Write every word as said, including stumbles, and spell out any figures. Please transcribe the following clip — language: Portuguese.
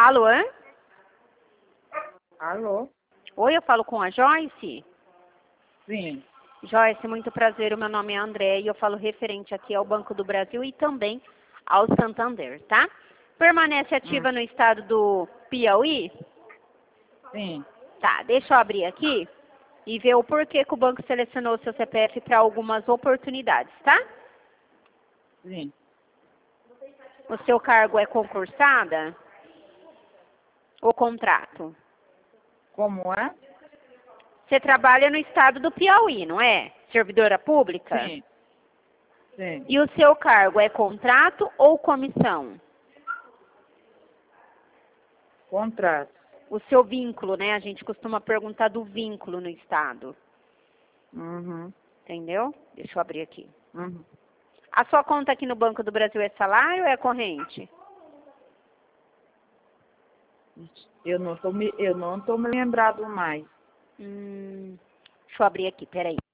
Alô? Alô? Oi, eu falo com a Joyce? Sim. Joyce, muito prazer. O meu nome é André e eu falo referente aqui ao Banco do Brasil e também ao Santander, tá? Permanece ativa Hum. no estado do Piauí? Sim. Tá, deixa eu abrir aqui e ver o porquê que o banco selecionou o seu C P F para algumas oportunidades, tá? Sim. O seu cargo é concursada ou contrato? Como é? Você trabalha no estado do Piauí, não é? Servidora pública? Sim. Sim. E o seu cargo é contrato ou comissão? Contrato. O seu vínculo, né? A gente costuma perguntar do vínculo no estado. Uhum. Entendeu? Deixa eu abrir aqui. Uhum. A sua conta aqui no Banco do Brasil é salário ou é corrente? Eu não tô me, eu não tô me lembrado mais. Hum, deixa eu abrir aqui, peraí.